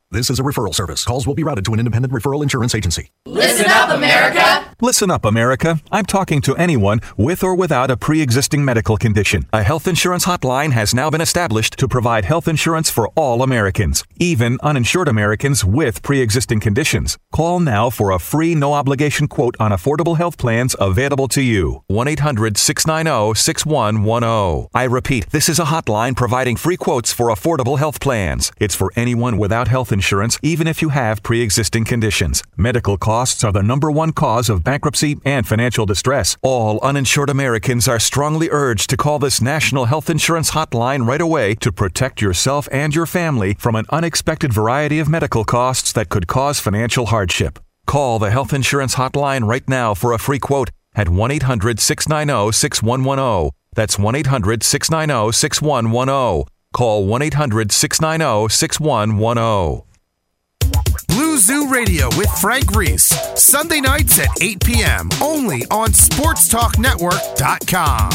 This is a referral service. Calls will be routed to an independent referral insurance agency. Listen up, America. Listen up, America. I'm talking to anyone with or without a pre-existing medical condition. A health insurance hotline has now been established to provide health insurance for all Americans, even uninsured Americans with pre-existing conditions. Call now for a free, no-obligation quote on affordable health plans available to you. 1-800-690-6110. I repeat, this is a hotline providing free quotes for affordable health plans. It's for anyone without health insurance, even if you have pre-existing conditions. Medical costs are the number one cause of bankruptcy and financial distress. All uninsured Americans are strongly urged to call this National Health Insurance Hotline right away to protect yourself and your family from an unexpected variety of medical costs that could cause financial hardship. Call the Health Insurance Hotline right now for a free quote at 1-800-690-6110. That's 1-800-690-6110. Call 1-800-690-6110. Blue Zoo Radio with Frank Reese. Sunday nights at 8 p.m. only on SportsTalkNetwork.com.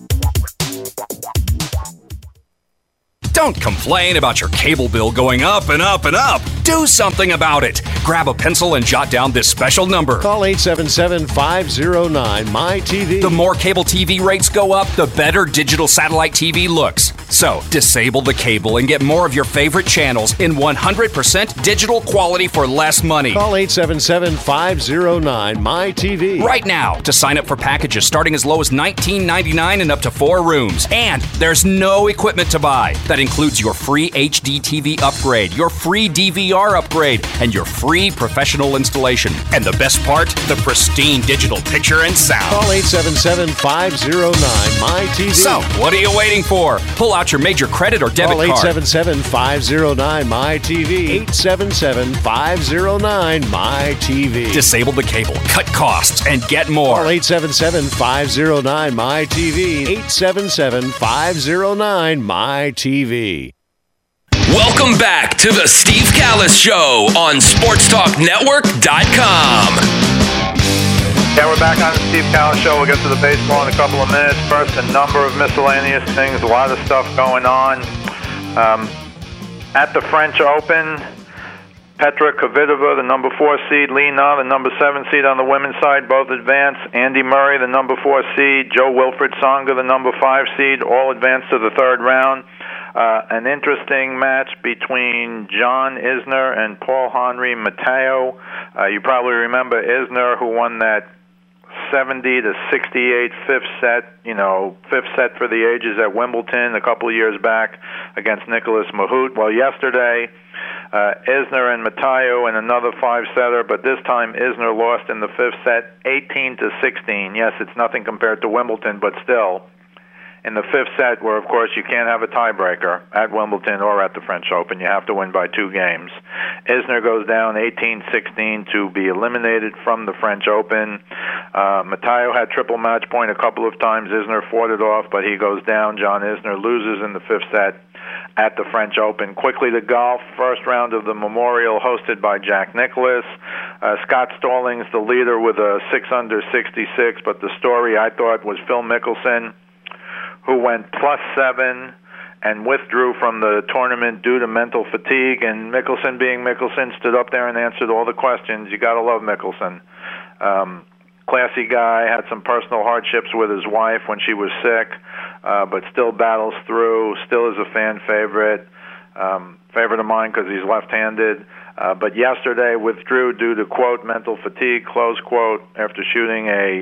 Don't complain about your cable bill going up and up and up. Do something about it. Grab a pencil and jot down this special number. Call 877-509-MY-TV. The more cable TV rates go up, the better digital satellite TV looks. So, disable the cable and get more of your favorite channels in 100% digital quality for less money. Call 877-509-MY-TV. Right now to sign up for packages starting as low as $19.99 and up to 4 rooms. And there's no equipment to buy. That includes your free HD TV upgrade, your free DVR upgrade, and your free professional installation. And the best part, the pristine digital picture and sound. Call 877-509-MY-TV. So, what are you waiting for? Pull out your major credit or debit card. Call 877-509-MY-TV. 877-509-MY-TV. Disable the cable, cut costs, and get more. Call 877-509-MY-TV. 877-509-MY-TV. Welcome back to the Steve Callis Show on SportsTalkNetwork.com. Yeah, we're back on the Steve Callis Show. We'll get to the baseball in a couple of minutes. First, a number of miscellaneous things, a lot of stuff going on. At the French Open, Petra Kvitova, the number 4 seed, Li Na, the number 7 seed on the women's side, both advanced. Andy Murray, the number 4 seed, Joe Wilfried Tsonga, the number 5 seed, all advanced to the third round. An interesting match between John Isner and Paul-Henri Mateo. You probably remember Isner, who won that 70-68 fifth set for the ages at Wimbledon a couple of years back against Nicolas Mahut. Well, yesterday, Isner and Mateo in another 5-setter, but this time Isner lost in the fifth set 18-16. Yes, it's nothing compared to Wimbledon, but still. In the fifth set, where, of course, you can't have a tiebreaker at Wimbledon or at the French Open. You have to win by 2 games. Isner goes down 18-16 to be eliminated from the French Open. Mateo had triple match point a couple of times. Isner fought it off, but he goes down. John Isner loses in the fifth set at the French Open. Quickly to golf. First round of the Memorial hosted by Jack Nicklaus. Scott Stallings, the leader, with a 6-under 66, but the story, I thought, was Phil Mickelson, who went +7 and withdrew from the tournament due to mental fatigue. And Mickelson, being Mickelson, stood up there and answered all the questions. You got to love Mickelson. Classy guy, had some personal hardships with his wife when she was sick, but still battles through, still is a fan favorite. Favorite of mine because he's left-handed. But yesterday withdrew due to, quote, mental fatigue, close quote, after shooting a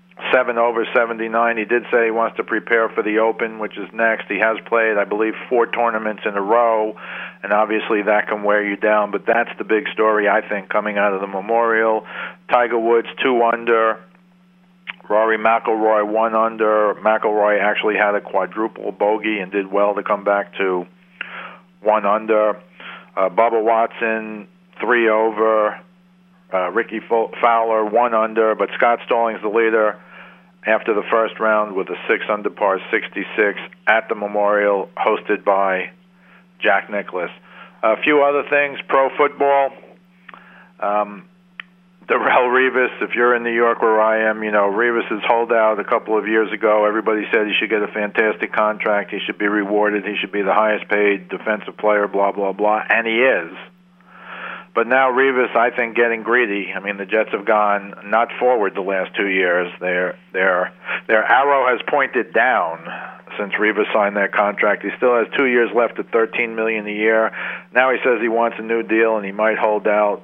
7/79. He did say he wants to prepare for the Open, which is next. He has played, I believe, 4 tournaments in a row, and obviously that can wear you down. But that's the big story, I think, coming out of the Memorial. Tiger Woods 2 under. Rory McIlroy 1 under. McIlroy actually had a quadruple bogey and did well to come back to 1 under. Bubba Watson 3 over. Ricky Fowler 1 under, but Scott Stallings, the leader, after the first round with a 6-under par 66 at the Memorial, hosted by Jack Nicklaus. A few other things. Pro football. Darrelle Revis, if you're in New York where I am, Revis' holdout a couple of years ago. Everybody said he should get a fantastic contract. He should be rewarded. He should be the highest paid defensive player, blah, blah, blah. And he is. But now Revis, I think, getting greedy. I mean, the Jets have gone not forward the last 2 years. Their arrow has pointed down since Revis signed that contract. He still has 2 years left at $13 million a year. Now he says he wants a new deal and he might hold out.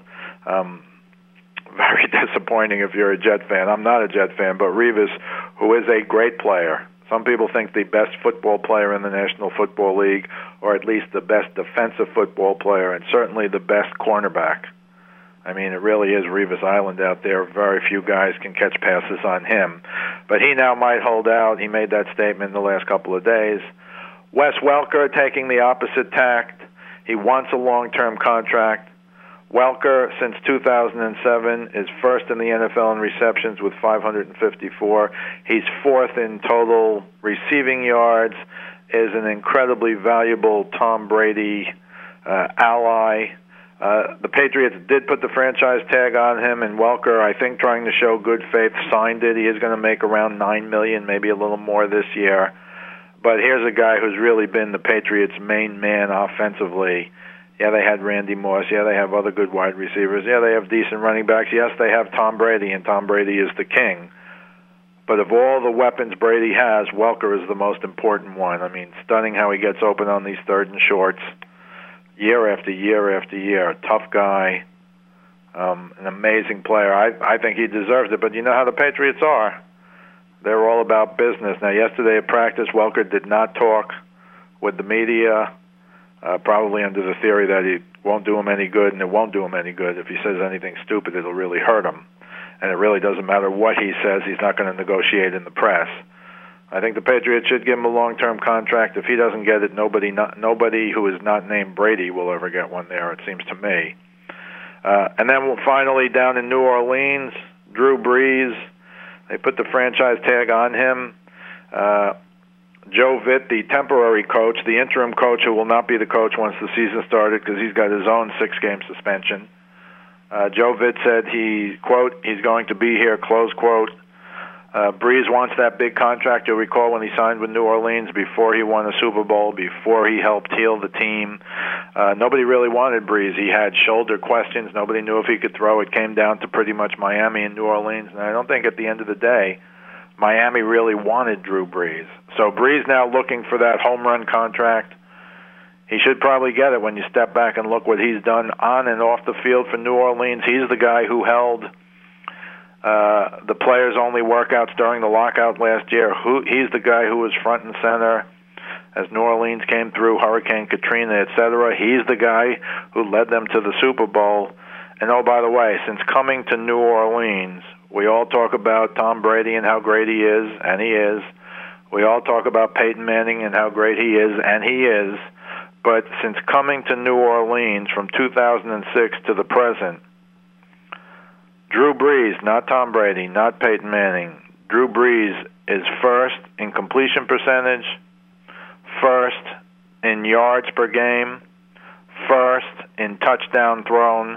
Very disappointing if you're a Jet fan. I'm not a Jet fan, but Revis, who is a great player. Some people think the best football player in the National Football League, or at least the best defensive football player, and certainly the best cornerback. I mean, it really is Revis Island out there. Very few guys can catch passes on him. But he now might hold out. He made that statement in the last couple of days. Wes Welker taking the opposite tact. He wants a long-term contract. Welker, since 2007, is first in the NFL in receptions with 554. He's fourth in total receiving yards, is an incredibly valuable Tom Brady ally. The Patriots did put the franchise tag on him, and Welker, I think trying to show good faith, signed it. He is going to make around $9 million, maybe a little more this year. But here's a guy who's really been the Patriots' main man offensively. Yeah, they had Randy Moss. Yeah, they have other good wide receivers. Yeah, they have decent running backs. Yes, they have Tom Brady, and Tom Brady is the king. But of all the weapons Brady has, Welker is the most important one. I mean, stunning how he gets open on these third and shorts year after year after year. A tough guy, an amazing player. I think he deserves it, but you know how the Patriots are. They're all about business. Now, yesterday at practice, Welker did not talk with the media, probably under the theory that it won't do him any good, and it won't do him any good. If he says anything stupid, it'll really hurt him. And it really doesn't matter what he says, he's not going to negotiate in the press. I think the Patriots should give him a long-term contract. If he doesn't get it, nobody who is not named Brady will ever get one there, it seems to me. And then finally, down in New Orleans, Drew Brees, they put the franchise tag on him. Joe Vitt, the temporary coach, the interim coach who will not be the coach once the season started because he's got his own 6-game suspension. Joe Vitt said he's going to be here, close quote. Brees wants that big contract. You'll recall when he signed with New Orleans before he won a Super Bowl, before he helped heal the team. Nobody really wanted Brees. He had shoulder questions. Nobody knew if he could throw. It came down to pretty much Miami and New Orleans. And I don't think at the end of the day, Miami really wanted Drew Brees. So Brees now looking for that home run contract. He should probably get it when you step back and look what he's done on and off the field for New Orleans. He's the guy who held the players-only workouts during the lockout last year. He's the guy who was front and center as New Orleans came through Hurricane Katrina, etc. He's the guy who led them to the Super Bowl. And oh, by the way, since coming to New Orleans, we all talk about Tom Brady and how great he is, and he is. We all talk about Peyton Manning and how great he is, and he is. But since coming to New Orleans from 2006 to the present, Drew Brees, not Tom Brady, not Peyton Manning, Drew Brees is first in completion percentage, first in yards per game, first in touchdowns thrown.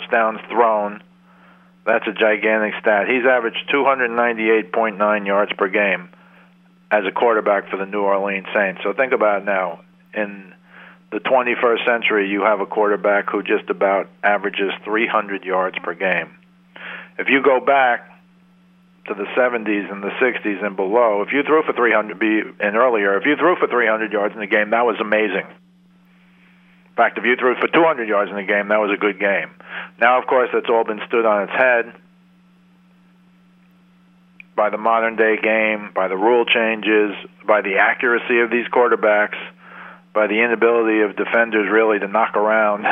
That's a gigantic stat. He's averaged 298.9 yards per game as a quarterback for the New Orleans Saints. So think about it now. In the 21st century, you have a quarterback who just about averages 300 yards per game. If you go back to the 70s and the 60s and below, if you threw for 300 and earlier, if you threw for 300 yards in a game, that was amazing. In fact, if you threw for 200 yards in a game, that was a good game. Now, of course, that's all been stood on its head by the modern-day game, by the rule changes, by the accuracy of these quarterbacks, by the inability of defenders really to knock around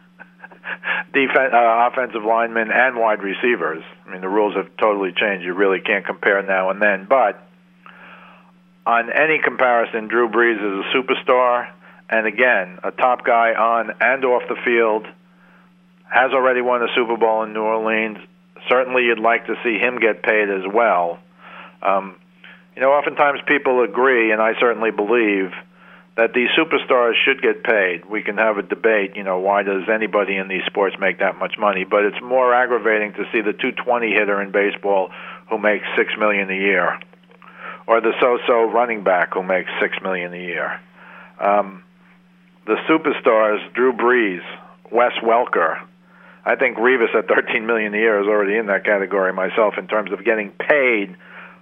offensive linemen and wide receivers. I mean, the rules have totally changed. You really can't compare now and then. But on any comparison, Drew Brees is a superstar, and again, a top guy on and off the field, has already won a Super Bowl in New Orleans. Certainly you'd like to see him get paid as well. Oftentimes people agree, and I certainly believe, that these superstars should get paid. We can have a debate, why does anybody in these sports make that much money? But it's more aggravating to see the 220 hitter in baseball who makes $6 million a year, or the so-so running back who makes $6 million a year. The superstars, Drew Brees, Wes Welker, I think Rivas at $13 million a year is already in that category myself in terms of getting paid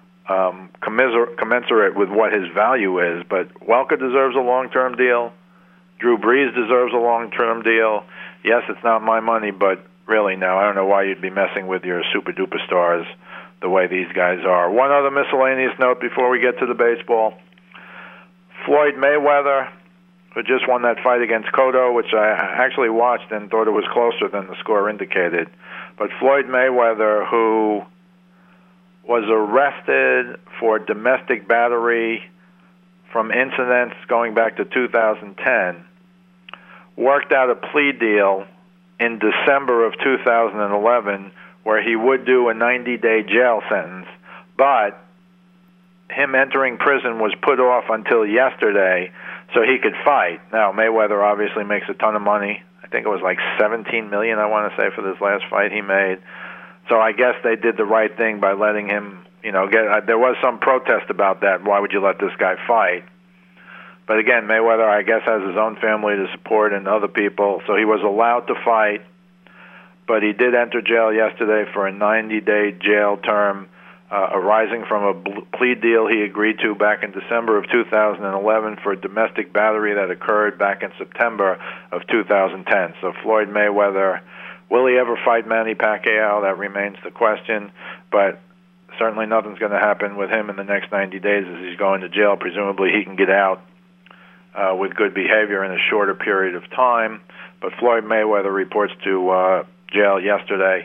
commensurate with what his value is. But Welker deserves a long-term deal. Drew Brees deserves a long-term deal. Yes, it's not my money, but really, no, I don't know why you'd be messing with your super-duper stars the way these guys are. One other miscellaneous note before we get to the baseball. Floyd Mayweather, who just won that fight against Cotto, which I actually watched and thought it was closer than the score indicated. But Floyd Mayweather, who was arrested for domestic battery from incidents going back to 2010, worked out a plea deal in December of 2011 where he would do a 90-day jail sentence, but him entering prison was put off until yesterday so he could fight. Now, Mayweather obviously makes a ton of money. I think it was like $17 million, I want to say, for this last fight he made. So I guess they did the right thing by letting him, get. There was some protest about that. Why would you let this guy fight? But again, Mayweather, I guess, has his own family to support and other people, so he was allowed to fight. But he did enter jail yesterday for a 90-day jail term arising from a plea deal he agreed to back in December of 2011 for a domestic battery that occurred back in September of 2010. So Floyd Mayweather, will he ever fight Manny Pacquiao? That remains the question. But certainly nothing's going to happen with him in the next 90 days as he's going to jail. Presumably he can get out with good behavior in a shorter period of time. But Floyd Mayweather reports to jail yesterday.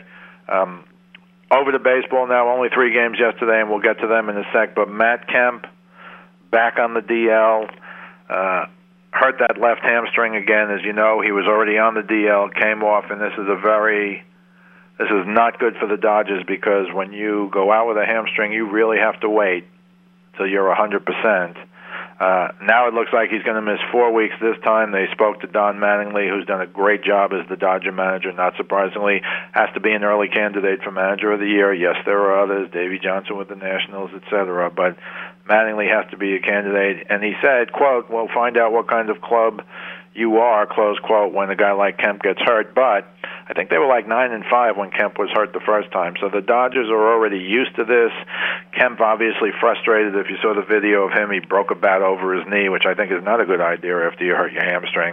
Over to baseball now, only 3 games yesterday, and we'll get to them in a sec. But Matt Kemp, back on the DL, hurt that left hamstring again. As you know, he was already on the DL, came off, and this is not good for the Dodgers because when you go out with a hamstring, you really have to wait till you're 100%. Now it looks like he's going to miss 4 weeks this time. They spoke to Don Mattingly, who's done a great job as the Dodger manager, not surprisingly, has to be an early candidate for manager of the year. Yes, there are others, Davey Johnson with the Nationals, etc., but Mattingly has to be a candidate. And he said, quote, we'll find out what kind of club you are, close quote, when a guy like Kemp gets hurt. But I think they were like 9-5 when Kemp was hurt the first time. So the Dodgers are already used to this. Kemp obviously frustrated. If you saw the video of him, he broke a bat over his knee, which I think is not a good idea after you hurt your hamstring.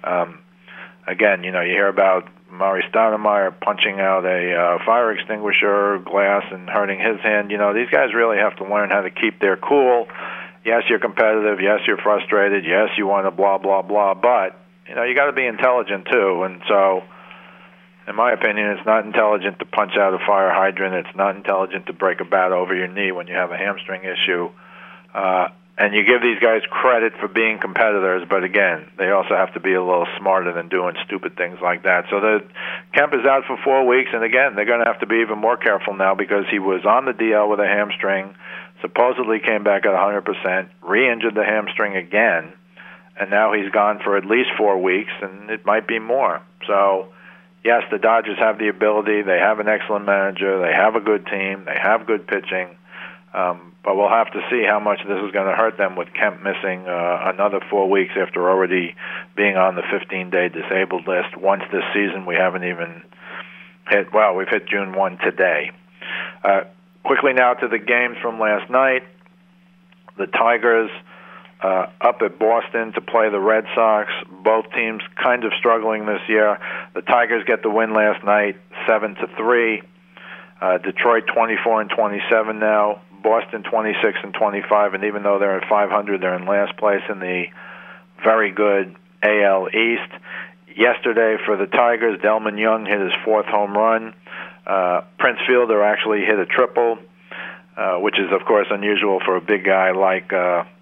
Again, you hear about Maury Stoudemire punching out a fire extinguisher glass and hurting his hand. These guys really have to learn how to keep their cool. Yes, you're competitive. Yes, you're frustrated. Yes, you want to blah, blah, blah. But, you got to be intelligent, too. And so, in my opinion, it's not intelligent to punch out a fire hydrant. It's not intelligent to break a bat over your knee when you have a hamstring issue. And you give these guys credit for being competitors, but again, they also have to be a little smarter than doing stupid things like that. So the Kemp is out for 4 weeks, and again, they're going to have to be even more careful now because he was on the DL with a hamstring, supposedly came back at 100%, re-injured the hamstring again, and now he's gone for at least 4 weeks, and it might be more. So, yes, the Dodgers have the ability. They have an excellent manager. They have a good team. They have good pitching. But we'll have to see how much this is going to hurt them with Kemp missing another 4 weeks after already being on the 15-day disabled list. Once this season, we haven't even hit, we've hit June 1 today. Quickly now to the games from last night. The Tigers up at Boston to play the Red Sox. Both teams kind of struggling this year. The Tigers get the win last night, 7-3. Detroit 24-27 now. Boston 26-25, and even though they're at 500, they're in last place in the very good AL East. Yesterday for the Tigers, Delman Young hit his 4th home run. Prince Fielder actually hit a triple, which is of course unusual for a big guy like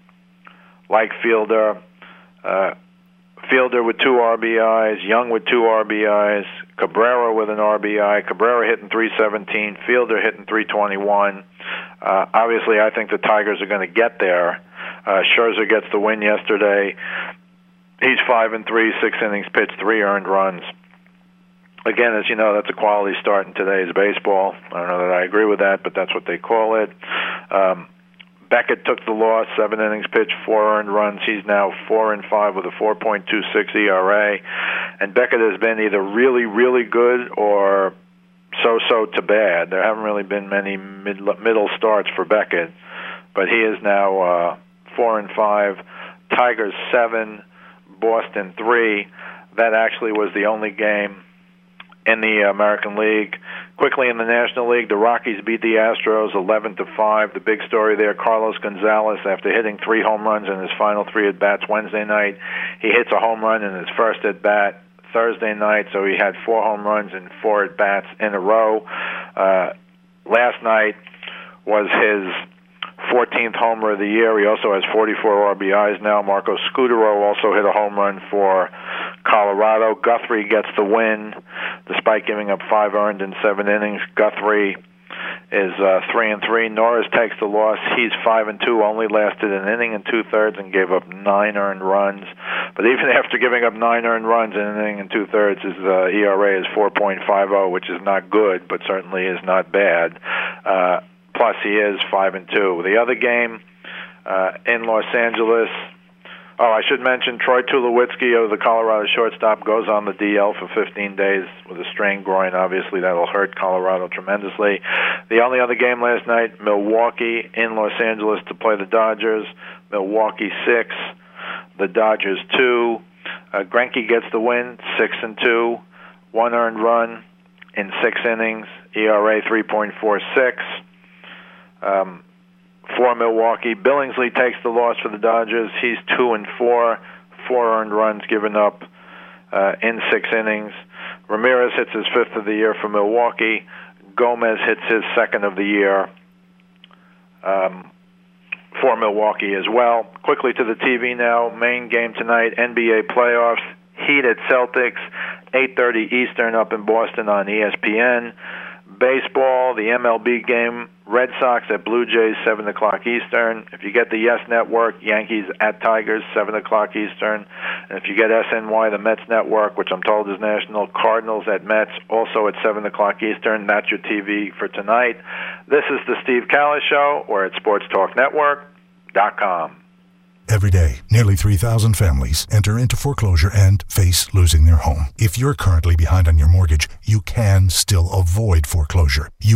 Fielder. Fielder with 2 RBIs, Young with 2 RBIs, Cabrera with an RBI. Cabrera hitting .317, Fielder hitting .321. Obviously, I think the Tigers are going to get there. Scherzer gets the win yesterday. He's 5-3, 6 innings pitched, 3 earned runs. Again, as you know, that's a quality start in today's baseball. I don't know that I agree with that, but that's what they call it. Beckett took the loss, 7 innings pitched, 4 earned runs. He's now 4-5 with a 4.26 ERA. and Beckett has been either really, really good or so-so to bad. There haven't really been many middle starts for Beckett, but he is now 4-5. Tigers 7, Boston 3. That actually was the only game in the American League. Quickly in the National League, the Rockies beat the Astros 11-5. The big story there, Carlos Gonzalez, after hitting 3 home runs in his final 3 at-bats Wednesday night, he hits a home run in his first at-bat Thursday night, so he had 4 home runs in 4 at-bats in a row. Last night was his 14th homer of the year. He also has 44 RBIs now. Marco Scutaro also hit a home run for Colorado. Guthrie gets the win despite giving up 5 earned in 7 innings. Guthrie is 3-3. Norris takes the loss. He's 5-2. Only lasted an inning and 2/3 and gave up 9 earned runs. But even after giving up 9 earned runs in an inning and 2/3, his ERA is 4.50, which is not good, but certainly is not bad. Plus, he is 5-2. The other game in Los Angeles. Oh, I should mention Troy Tulowitzki of the Colorado shortstop goes on the DL for 15 days with a strained groin. Obviously, that'll hurt Colorado tremendously. The only other game last night, Milwaukee in Los Angeles to play the Dodgers. Milwaukee 6, the Dodgers 2. Greinke gets the win, 6-2. 1 earned run in 6 innings. ERA 3.46. For Milwaukee, Billingsley takes the loss for the Dodgers. He's 2-4, 4 earned runs given up in 6 innings. Ramirez hits his 5th of the year for Milwaukee. Gomez hits his 2nd of the year for Milwaukee as well. Quickly to the TV now. Main game tonight, NBA playoffs. Heat at Celtics, 8:30 Eastern up in Boston on ESPN. Baseball, the MLB game, Red Sox at Blue Jays, 7 o'clock Eastern. If you get the Yes Network, Yankees at Tigers, 7 o'clock Eastern. And if you get SNY, the Mets Network, which I'm told is national, Cardinals at Mets, also at 7 o'clock Eastern. That's your TV for tonight. This is the Steve Callis Show. We're at SportsTalkNetwork.com. Every day, nearly 3,000 families enter into foreclosure and face losing their home. If you're currently behind on your mortgage, you can still avoid foreclosure. You